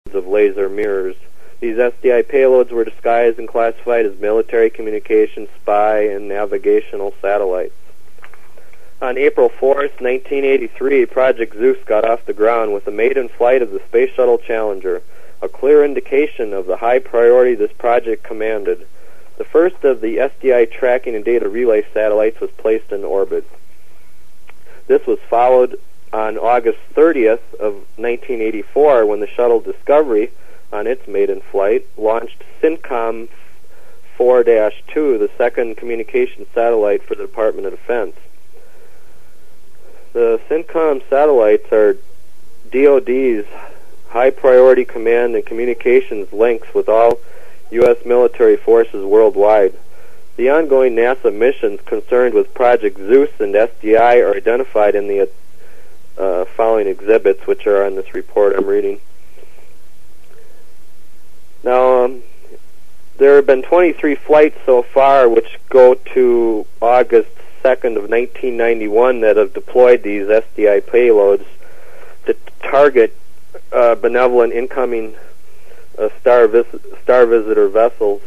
of laser mirrors. These SDI payloads were disguised and classified as military communications, spy, and navigational satellites. On April 4th, 1983, Project Zeus got off the ground with the maiden flight of the Space Shuttle Challenger, a clear indication of the high priority this project commanded. The first of the SDI tracking and data relay satellites was placed in orbit. This was followed on August 30th of 1984 when the shuttle Discovery, on its maiden flight, launched SYNCOM 4-2, the second communication satellite for the Department of Defense. The SYNCOM satellites are DoD's high-priority command and communications links with all U.S. military forces worldwide. The ongoing NASA missions concerned with Project Zeus and SDI are identified in the following exhibits, which are on this report I'm reading. Now, there have been 23 flights so far, which go to August 2nd of 1991, that have deployed these SDI payloads to target benevolent incoming star visitor vessels.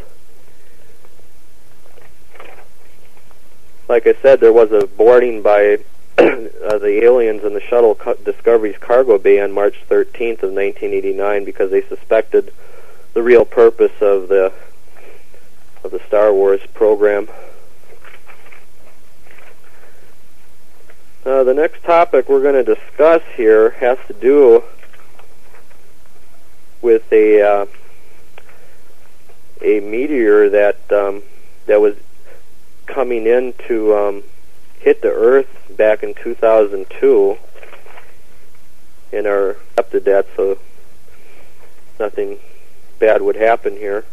Like I said, there was a boarding by the aliens in the shuttle Discovery's cargo bay on March 13th of 1989 because they suspected the real purpose of the Star Wars program. The next topic we're going to discuss here has to do with a meteor that was coming in to hit the Earth back in 2002, and are accepted that, so nothing bad would happen here.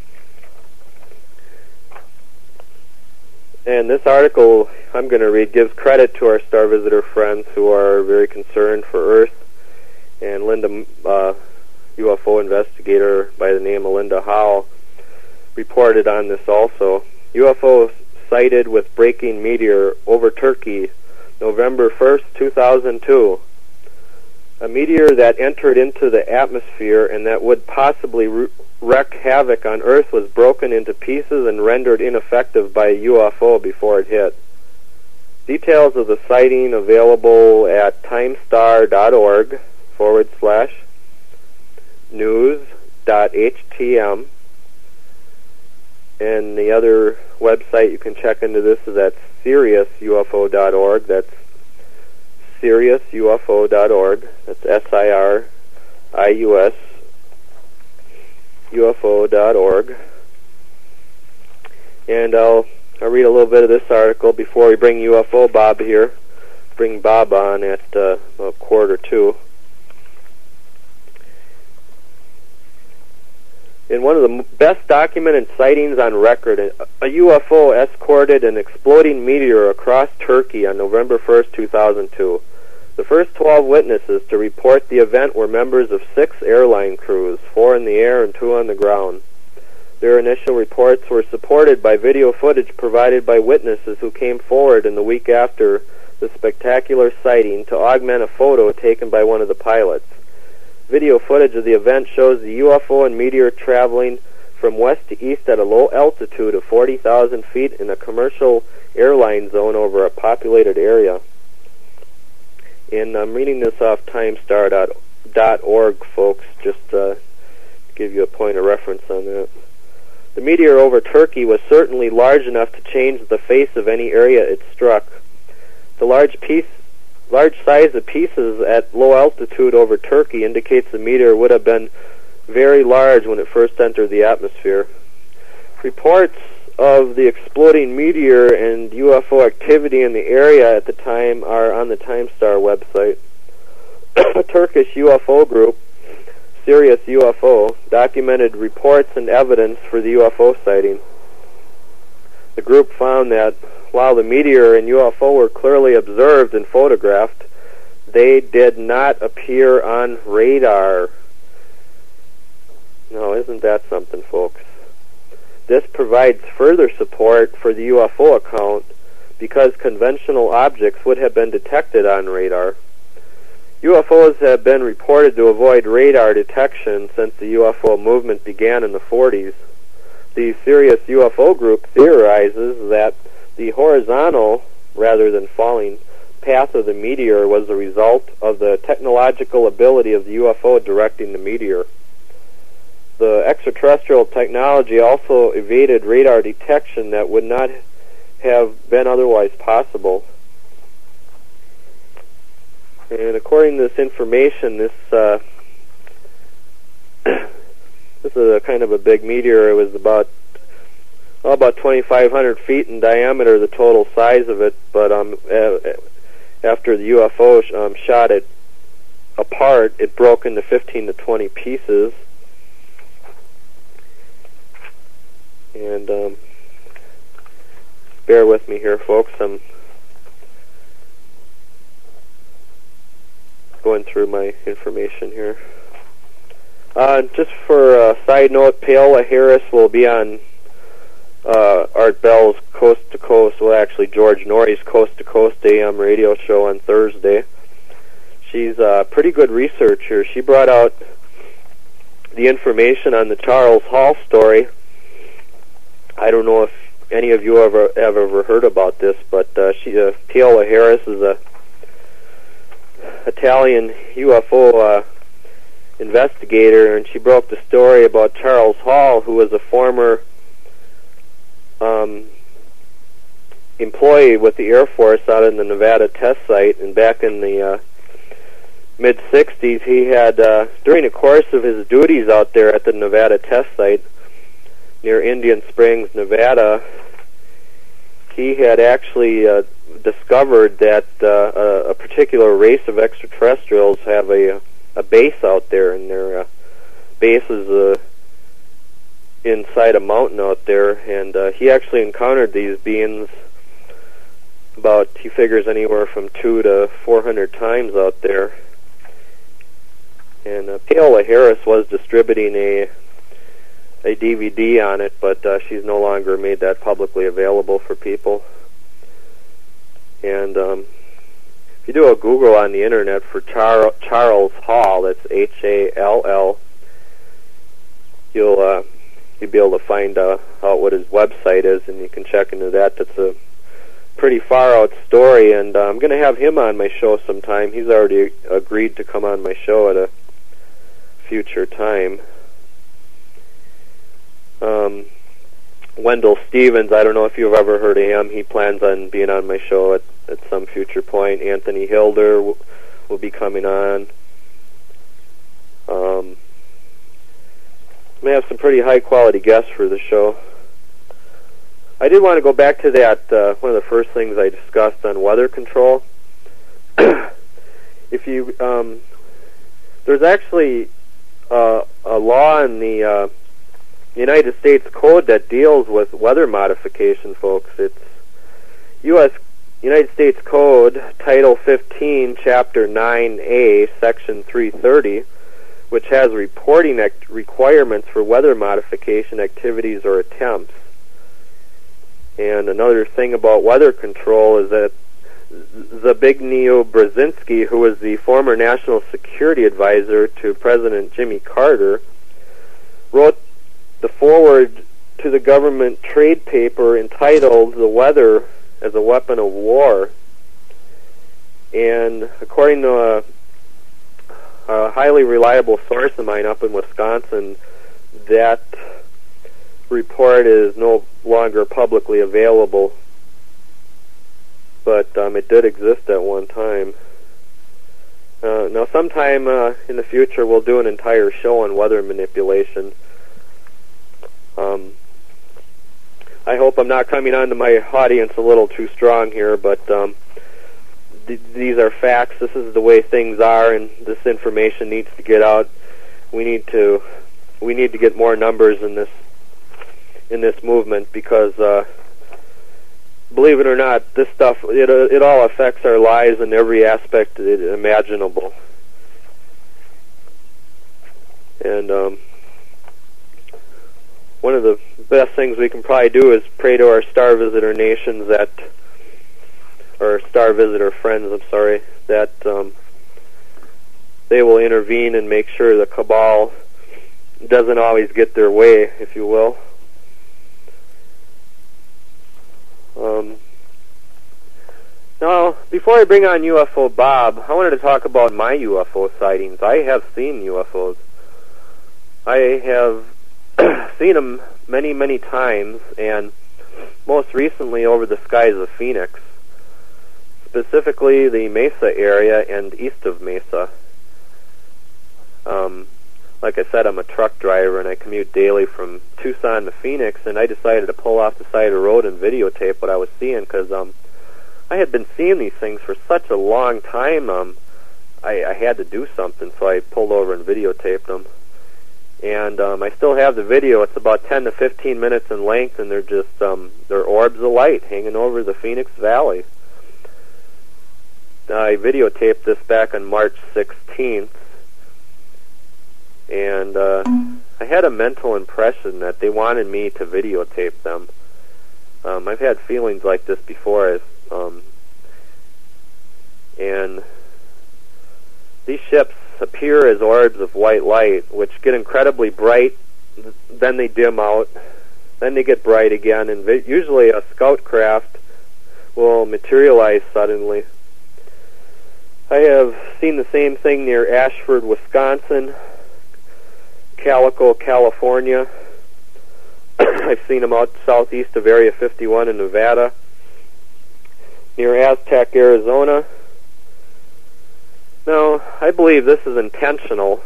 And this article I'm going to read gives credit to our star visitor friends who are very concerned for Earth, and Linda, UFO investigator by the name of Linda Howell, reported on this also. UFO sighted with breaking meteor over Turkey, November 1st, 2002. A meteor that entered into the atmosphere and that would possibly wreak havoc on Earth was broken into pieces and rendered ineffective by a UFO before it hit. Details of the sighting available at timestar.org/news.htm. And the other website you can check into this is at SiriusUFO.org. That's SiriusUFO.org. That's SIRIUS UFO.org. And I'll read a little bit of this article before we bring UFO Bob here. Bring Bob on at about 1:45. In one of the best documented sightings on record, a UFO escorted an exploding meteor across Turkey on November 1st, 2002. The first 12 witnesses to report the event were members of 6 airline crews, 4 in the air and 2 on the ground. Their initial reports were supported by video footage provided by witnesses who came forward in the week after the spectacular sighting to augment a photo taken by one of the pilots. Video footage of the event shows the UFO and meteor traveling from west to east at a low altitude of 40,000 feet in a commercial airline zone over a populated area. And I'm reading this off timestar.org, folks, just to give you a point of reference on that. The meteor over Turkey was certainly large enough to change the face of any area it struck. The large size of pieces at low altitude over Turkey indicates the meteor would have been very large when it first entered the atmosphere. Reports of the exploding meteor and UFO activity in the area at the time are on the TimeStar website. A Turkish UFO group, Sirius UFO, documented reports and evidence for the UFO sighting. The group found that while the meteor and UFO were clearly observed and photographed, they did not appear on radar. Now, isn't that something, folks? This provides further support for the UFO account because conventional objects would have been detected on radar. UFOs have been reported to avoid radar detection since the UFO movement began in the 40s. The Serious UFO Group theorizes that the horizontal, rather than falling, path of the meteor was the result of the technological ability of the UFO directing the meteor. The extraterrestrial technology also evaded radar detection that would not have been otherwise possible. And according to this information, this this is a kind of a big meteor. It was about 2,500 feet in diameter, the total size of it. But after the UFO shot it apart, it broke into 15 to 20 pieces. And bear with me here, folks. I'm going through my information here. Just for a side note, Paola Harris will be on Art Bell's Coast to Coast, well actually George Norrie's Coast to Coast AM radio show on Thursday. She's a pretty good researcher. She brought out the information on the Charles Hall story. I don't know if any of you have ever heard about this, but Paola Harris is a Italian UFO investigator, and she broke the story about Charles Hall, who was a former employee with the Air Force out in the Nevada test site. And back in the mid-'60s, he had, during the course of his duties out there at the Nevada test site near Indian Springs, Nevada, he had actually discovered that a particular race of extraterrestrials have a base out there, and their base is inside a mountain out there. And he actually encountered these beings about, he figures, anywhere from 200 to 400 times out there. And Paola Harris was distributing a DVD on it, but she's no longer made that publicly available for people. And if you do a Google on the internet for Charles Hall, that's H-A-L-L, you'll be able to find out what his website is, and you can check into that. That's a pretty far-out story, and I'm going to have him on my show sometime. He's already agreed to come on my show at a future time. Wendell Stevens, I don't know if you've ever heard of him. He plans on being on my show at some future point. Anthony Hilder will be coming on. May have some pretty high-quality guests for the show. I did want to go back to that, one of the first things I discussed on weather control. If you, there's actually a law in the United States Code that deals with weather modification, folks. It's United States Code, Title 15, Chapter 9A, Section 330, which has reporting requirements for weather modification activities or attempts. And another thing about weather control is that Zbigniew Brzezinski, who was the former national security advisor to President Jimmy Carter, wrote the foreword to the government trade paper entitled "The Weather as a Weapon of War." And according to a highly reliable source of mine up in Wisconsin, that report is no longer publicly available, but it did exist at one time. Now, sometime in the future, we'll do an entire show on weather manipulation. I hope I'm not coming on to my audience a little too strong here, but these are facts. This is the way things are, and this information needs to get out. We need to get more numbers in this movement, because believe it or not, this stuff, it all affects our lives in every aspect imaginable. And one of the best things we can probably do is pray to our star visitor nations or star visitor friends, that they will intervene and make sure the cabal doesn't always get their way, if you will. Now, before I bring on UFO Bob, I wanted to talk about my UFO sightings. I have seen UFOs. I have seen them many, many times, and most recently over the skies of Phoenix, specifically the Mesa area and east of Mesa. Like I said, I'm a truck driver, and I commute daily from Tucson to Phoenix, and I decided to pull off the side of the road and videotape what I was seeing, because I had been seeing these things for such a long time. I had to do something, so I pulled over and videotaped them. And I still have the video. It's about 10 to 15 minutes in length, and they're just they're orbs of light hanging over the Phoenix Valley. I videotaped this back on March 16th, and I had a mental impression that they wanted me to videotape them. I've had feelings like this before, and these ships appear as orbs of white light, which get incredibly bright, then they dim out, then they get bright again, and usually a scout craft will materialize suddenly. I have seen the same thing near Ashford, Wisconsin, Calico, California. I've seen them out southeast of Area 51 in Nevada, near Aztec, Arizona. Now, I believe this is intentional,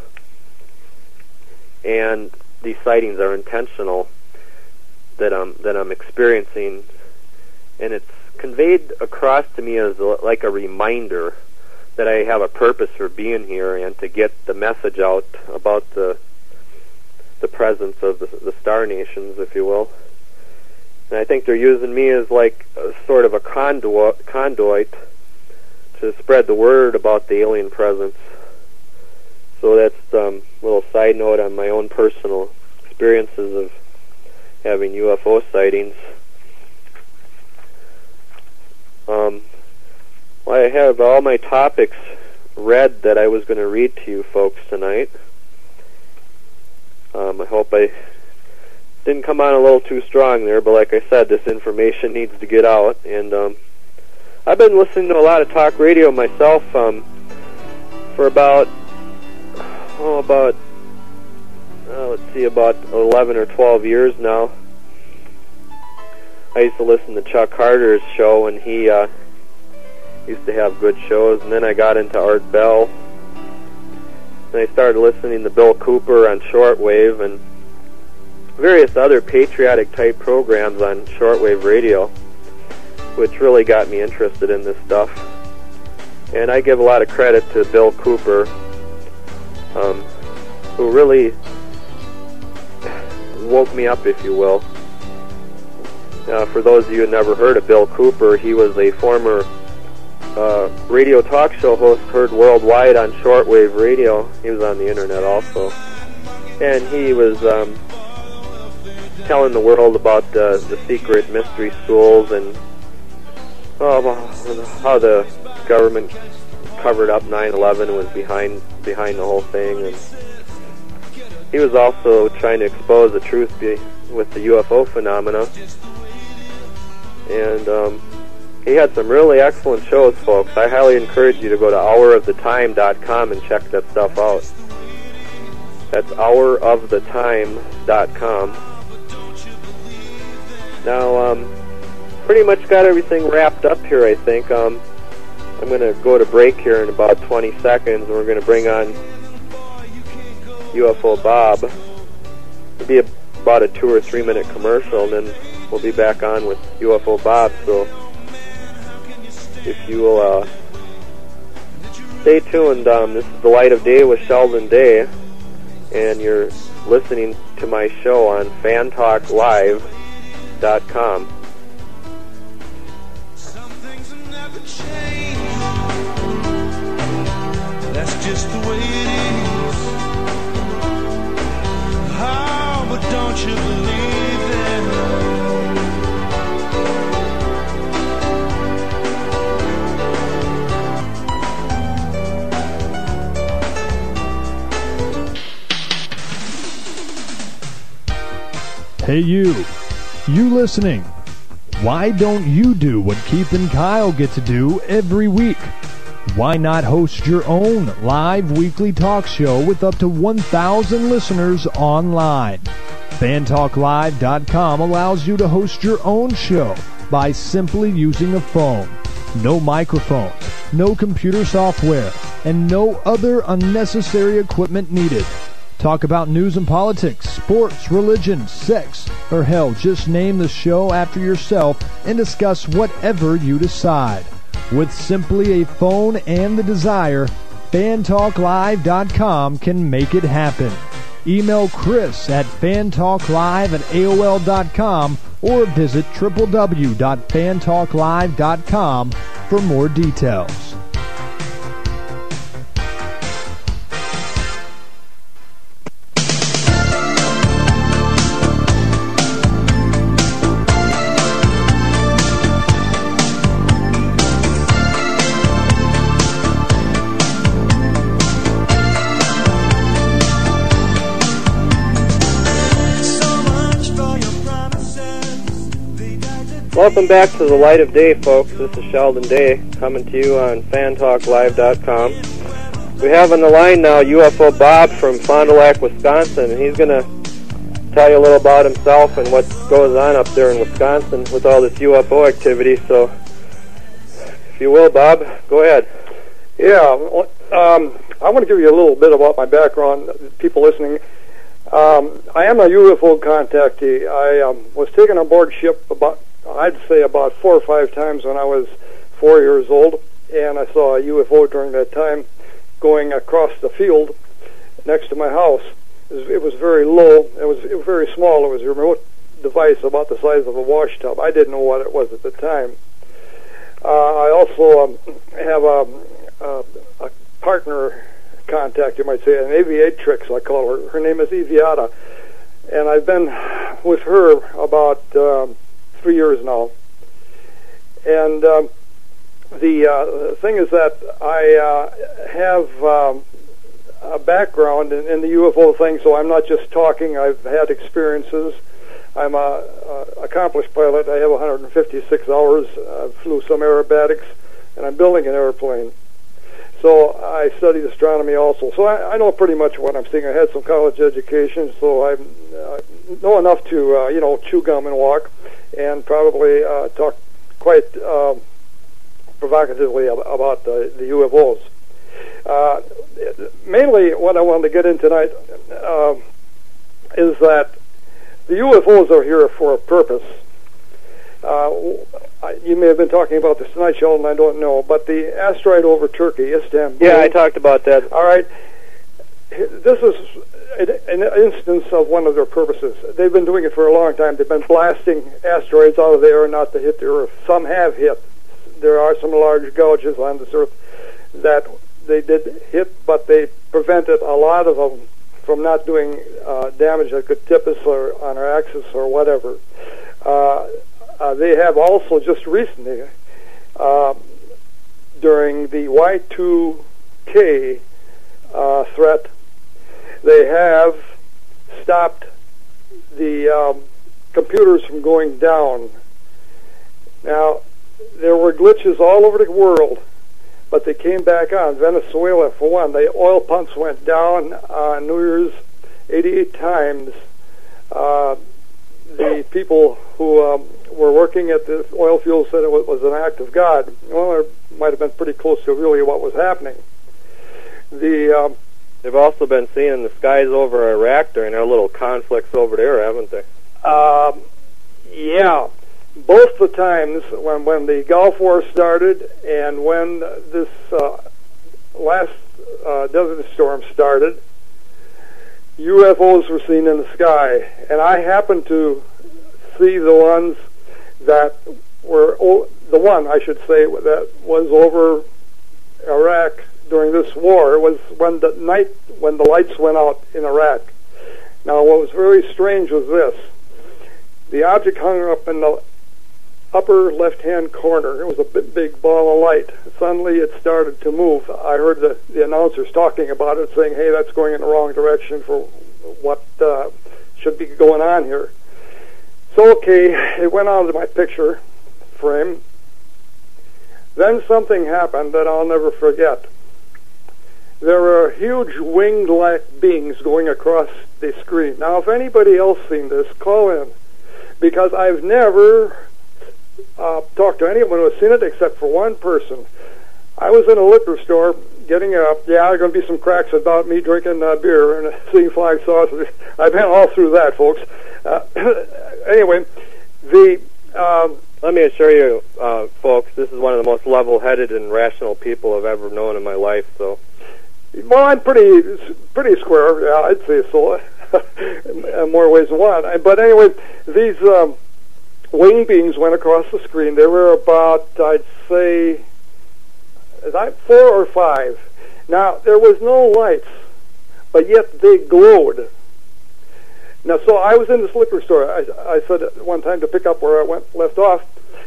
and these sightings are intentional that I'm experiencing, and it's conveyed across to me as like a reminder that I have a purpose for being here and to get the message out about the presence of the star nations, if you will. And I think they're using me as like a sort of a conduit to spread the word about the alien presence. So that's a little side note on my own personal experiences of having UFO sightings. Well, I have all my topics read that I was going to read to you folks tonight. I hope I didn't come on a little too strong there, but like I said, this information needs to get out. And I've been listening to a lot of talk radio myself for about 11 or 12 years now. I used to listen to Chuck Harder's show, and he used to have good shows. And then I got into Art Bell, and I started listening to Bill Cooper on shortwave and various other patriotic type programs on shortwave radio, which really got me interested in this stuff. And I give a lot of credit to Bill Cooper, who really woke me up, if you will. For those of you who never heard of Bill Cooper, he was a former radio talk show host heard worldwide on shortwave radio. He was on the internet also. And he was telling the world about the secret mystery schools and how the government covered up 9/11 and was behind the whole thing. And he was also trying to expose the truth with the UFO phenomena. And he had some really excellent shows, folks. I highly encourage you to go to hourofThetime.com and check that stuff out. That's hourofThetime.com. Now, pretty much got everything wrapped up here, I think. I'm going to go to break here in about 20 seconds, and we're going to bring on UFO Bob. It'll be about a 2 or 3 minute commercial, and then we'll be back on with UFO Bob. So if you will stay tuned, this is The Light of Day with Sheldon Day, and you're listening to my show on fantalklive.com. Some things have never changed. That's just the way it is. Oh, but don't you believe that? Hey you listening, why don't you do what Keith and Kyle get to do every week? Why not host your own live weekly talk show with up to 1,000 listeners online? FanTalkLive.com allows you to host your own show by simply using a phone. No microphones, no computer software, and no other unnecessary equipment needed. Talk about news and politics, sports, religion, sex, or hell, just name the show after yourself and discuss whatever you decide. With simply a phone and the desire, FanTalkLive.com can make it happen. Email Chris at fantalklive@aol.com or visit www.fantalklive.com for more details. Welcome back to the Light of Day, folks. This is Sheldon Day coming to you on FanTalkLive.com. We have on the line now UFO Bob from Fond du Lac, Wisconsin, and he's going to tell you a little about himself and what goes on up there in Wisconsin with all this UFO activity. So, if you will, Bob, go ahead. Yeah, I want to give you a little bit about my background, people listening. I am a UFO contactee. I was taken on board ship I'd say about 4 or 5 times when I was 4 years old, and I saw a UFO during that time going across the field next to my house. It was very low. It was very small. It was a remote device about the size of a wash tub. I didn't know what it was at the time. I also have a partner contact, you might say, an aviatrix, I call her. Her name is Eviata, and I've been with her about 3 years now. And the thing is that I have a background in the UFO thing, so I'm not just talking. I've had experiences. I'm a accomplished pilot. I have 156 hours. I flew some aerobatics, and I'm building an airplane. So I studied astronomy also. So I know pretty much what I'm seeing. I had some college education, so I know enough to chew gum and walk, and probably talk quite provocatively about the UFOs. Mainly what I wanted to get in tonight is that the UFOs are here for a purpose. You may have been talking about this tonight, Sheldon, I don't know, but the asteroid over Turkey, Istanbul. Yeah, I talked about that. All right. This is an instance of one of their purposes. They've been doing it for a long time. They've been blasting asteroids out of the air not to hit the Earth. Some have hit. There are some large gouges on this Earth that they did hit, but they prevented a lot of them from not doing damage that could tip us or on our axis or whatever. They have also just recently, during the Y2K threat, they have stopped the computers from going down. Now, there were glitches all over the world, but they came back on. Venezuela, for one, the oil pumps went down on New Year's 88 times. The people who were working at the oil fields said it was an act of God. Well, it might have been pretty close to really what was happening. They've also been seeing the skies over Iraq during their little conflicts over there, haven't they? Yeah. Both the times when the Gulf War started and when this last desert storm started, UFOs were seen in the sky. And I happened to see the ones that were, the one, I should say, that was over Iraq during this war was when the lights went out in Iraq. Now, what was very strange was this. The object hung up in the upper left-hand corner. It was a big ball of light. Suddenly, it started to move. I heard the announcers talking about it, saying, hey, that's going in the wrong direction for what should be going on here. So, okay, it went onto my picture frame. Then something happened that I'll never forget. There were huge winged-like beings going across the screen. Now, if anybody else seen this, call in, because I've never talked to anyone who has seen it except for one person. I was in a liquor store getting up. Yeah, there are going to be some cracks about me drinking beer and seeing flying saucers. I've been all through that, folks. Anyway, let me assure you, folks, this is one of the most level-headed and rational people I've ever known in my life. So, well, I'm pretty square. Yeah, I'd say so. In more ways than one. But anyway, these winged beings went across the screen. There were about, I'd say, 4 or 5. Now, there was no lights, but yet they glowed. Now, so I was in this liquor store. I said at one time to pick up where I left off.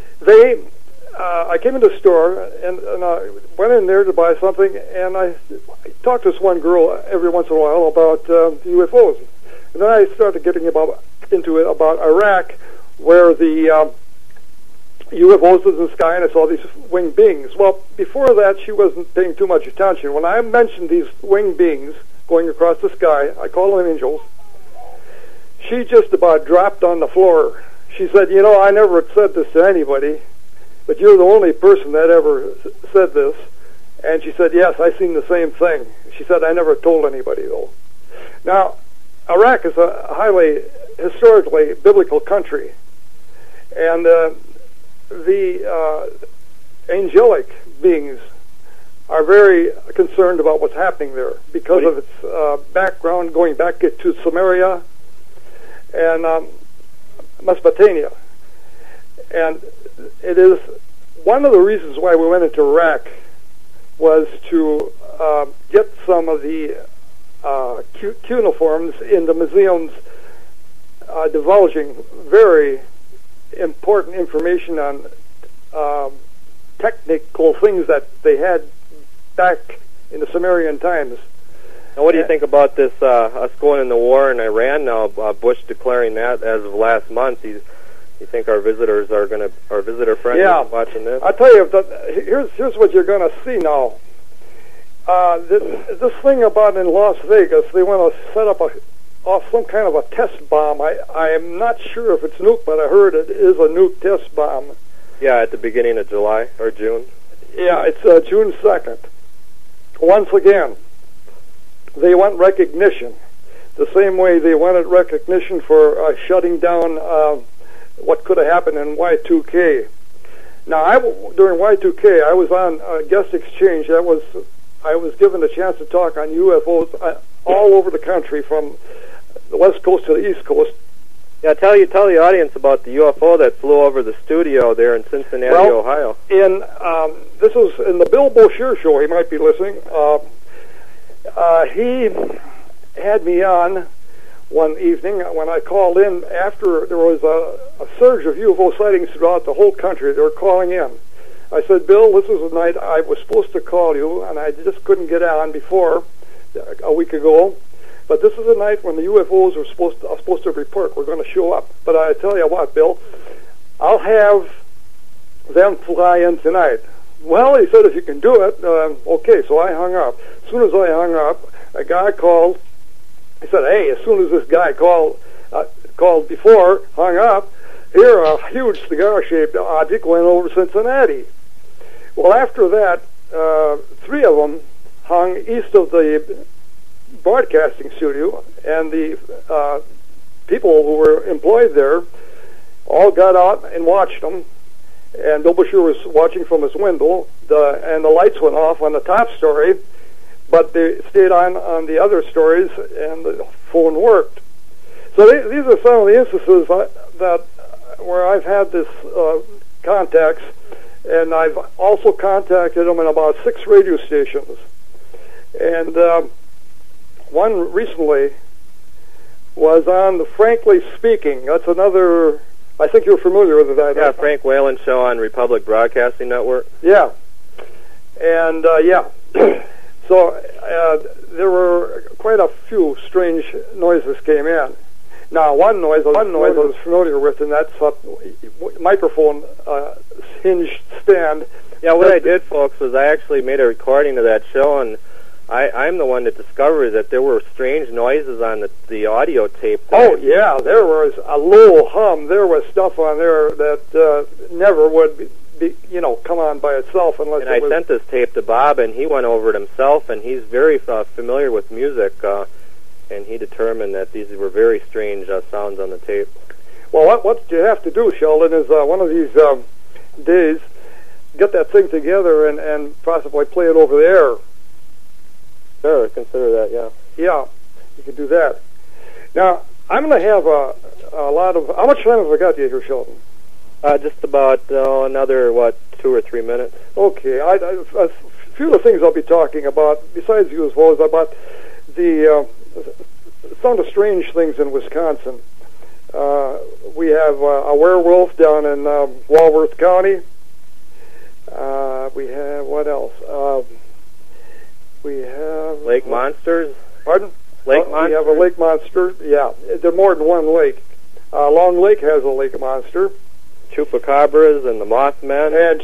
I came into the store and I went in there to buy something, and I talked to this one girl every once in a while about UFOs. And then I started getting into it about Iraq, where the UFOs was in the sky, and I saw these winged beings. Well, before that, she wasn't paying too much attention. When I mentioned these winged beings going across the sky, I called them angels. She just about dropped on the floor. She said, "You know, I never said this to anybody, but you're the only person that ever said this." And she said, "Yes, I seen the same thing." She said, "I never told anybody, though." Now, Iraq is a highly, historically, biblical country. And the angelic beings are very concerned about what's happening there because of its background going back to Samaria and Mesopotamia. And it is one of the reasons why we went into Iraq was to get some of the cuneiforms in the museums divulging very important information on technical things that they had back in the Sumerian times. Now, what do you think about this, us going in the war in Iran now, Bush declaring that as of last month? You think our visitors are going to, our visitor friends are watching this? I tell you, here's what you're going to see now. This thing about in Las Vegas, they want to set up some kind of a test bomb. I am not sure if it's nuke, but I heard it is a nuke test bomb. Yeah, at the beginning of July or June. Yeah, it's June 2nd. Once again, they want recognition, the same way they wanted recognition for shutting down what could have happened in Y2K. Now, during Y2K, I was on guest exchange. I was given a chance to talk on UFOs all over the country, from the West Coast to the East Coast. Yeah, tell the audience about the UFO that flew over the studio there in Cincinnati, Ohio. This was in the Bill Bosher show. He might be listening. He had me on one evening when I called in after there was a surge of UFO sightings throughout the whole country. They were calling in. I said, "Bill, this was the night I was supposed to call you, and I just couldn't get on before a week ago. But this is the night when the UFOs were supposed to report. We're going to show up. But I tell you what, Bill, I'll have them fly in tonight." Well, he said, "If you can do it, okay." So I hung up. As soon as I hung up, a guy called. He said, "Hey, as soon as this guy called before, hung up, here a huge cigar-shaped object went over Cincinnati." Well, after that, 3 of them hung east of the broadcasting studio, and the people who were employed there all got out and watched them. And Bill Bosher was watching from his window, and the lights went off on the top story, but they stayed on the other stories, and the phone worked. So these are some of the instances where I've had this contacts, and I've also contacted them in about 6 radio stations. And one recently was on the Frankly Speaking. That's another, I think you're familiar with that. Yeah, Frank Whalen show on Republic Broadcasting Network. Yeah. And, so there were quite a few strange noises came in. Now, one noise I was familiar with, and that's a microphone hinged stand. Yeah, what I did, folks, was I actually made a recording of that show, and I'm the one that discovered that there were strange noises on the audio tape. Oh, yeah, there was a low hum. There was stuff on there that never would be, come on by itself unless and I sent this tape to Bob, and he went over it himself, and he's very familiar with music, and he determined that these were very strange sounds on the tape. Well, what you have to do, Sheldon, is one of these days, get that thing together and possibly play it over the air. Sure, consider that, yeah. Yeah, you can do that. Now, I'm going to have a lot of... How much time have I got you here, Sheldon? Just about another, 2 or 3 minutes. Okay. A few of the things I'll be talking about, besides UFOs, about the some of the strange things in Wisconsin. We have a werewolf down in Walworth County. We have, what else? We have... Lake monsters? Pardon? Lake monster? We have a lake monster. Yeah, there are more than one lake. Long Lake has a lake monster. Chupacabras and the Mothman. And,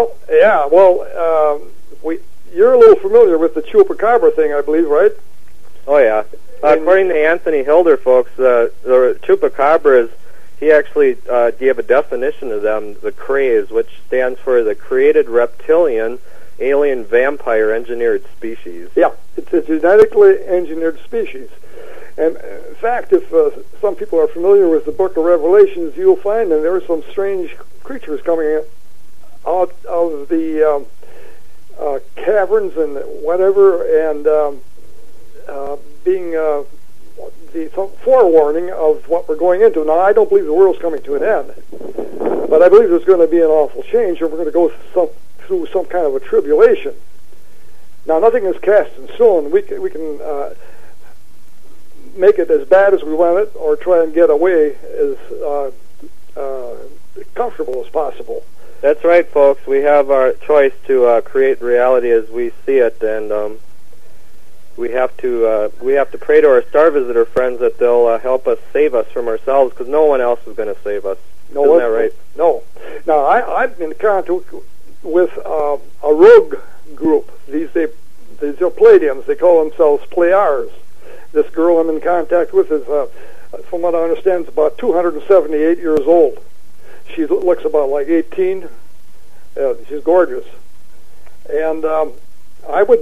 you're a little familiar with the Chupacabra thing, I believe, right? Oh, yeah. According to Anthony Hilder, folks, the Chupacabras, he actually gave a definition of them, the CRAVES, which stands for the Created Reptilian Alien Vampire Engineered Species. Yeah, it's a genetically engineered species. And in fact, if some people are familiar with the Book of Revelations, you'll find that there are some strange creatures coming out of the caverns and whatever, and being the forewarning of what we're going into. Now, I don't believe the world's coming to an end, but I believe there's going to be an awful change, and we're going to go through some kind of a tribulation. Now, nothing is cast in stone. We can make it as bad as we want it, or try and get away as comfortable as possible. That's right, folks. We have our choice to create reality as we see it, and we have to pray to our star visitor friends that they'll help us save us from ourselves, because no one else is going to save us. Isn't that right? No. Now, I'm in contact with a rogue group. These are Pleiadians. They call themselves Pleiars. This girl I'm in contact with is, from what I understand, is about 278 years old. She looks about like 18. She's gorgeous. And I would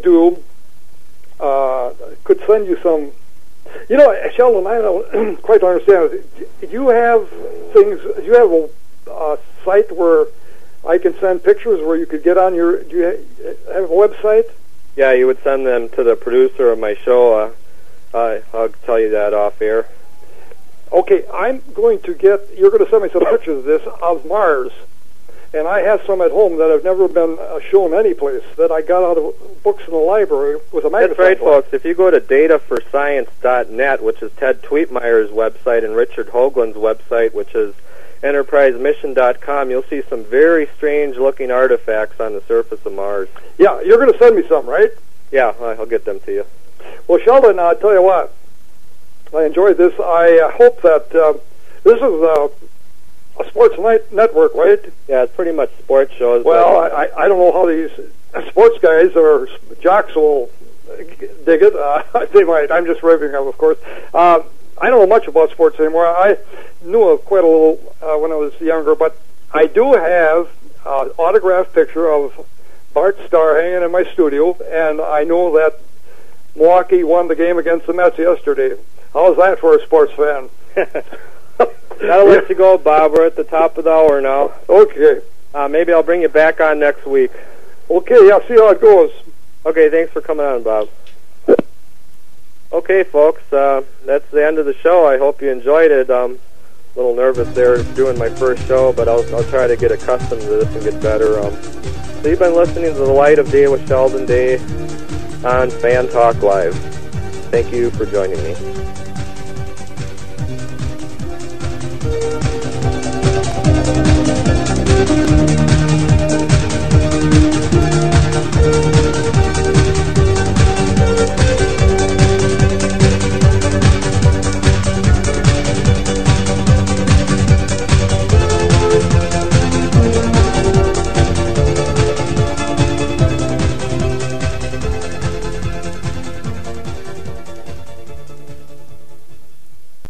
could send you some... Sheldon, I don't quite understand. Do you have things... Do you have a site where I can send pictures where you could get on your... Do you have a website? Yeah, you would send them to the producer of my show. I'll tell you that off air. Okay, I'm going to get... You're going to send me some pictures of this, of Mars. And I have some at home that have never been shown anyplace, that I got out of books in the library with a magnifying glass. That's right, folks. If you go to dataforscience.net, which is Ted Tweetmeyer's website, and Richard Hoagland's website, which is enterprisemission.com, you'll see some very strange-looking artifacts on the surface of Mars. Yeah, you're going to send me some, right? Yeah, I'll get them to you. Well, Sheldon, I'll tell you what. I enjoyed this. I hope that this is a sports network, right? Yeah, it's pretty much sports shows. Well, I don't know how these sports guys or jocks will dig it. They might. I'm just raving of course. I don't know much about sports anymore. I knew quite a little when I was younger, but I do have an autographed picture of Bart Starr hanging in my studio, and I know that Milwaukee won the game against the Mets yesterday. How's that for a sports fan? That'll let you go, Bob. We're at the top of the hour now. Okay. Maybe I'll bring you back on next week. Okay, I'll see how it goes. Okay, thanks for coming on, Bob. Okay, folks, that's the end of the show. I hope you enjoyed it. A little nervous there doing my first show, but I'll try to get accustomed to this and get better. So you've been listening to The Light of Day with Sheldon Day on Fan Talk Live. Thank you for joining me.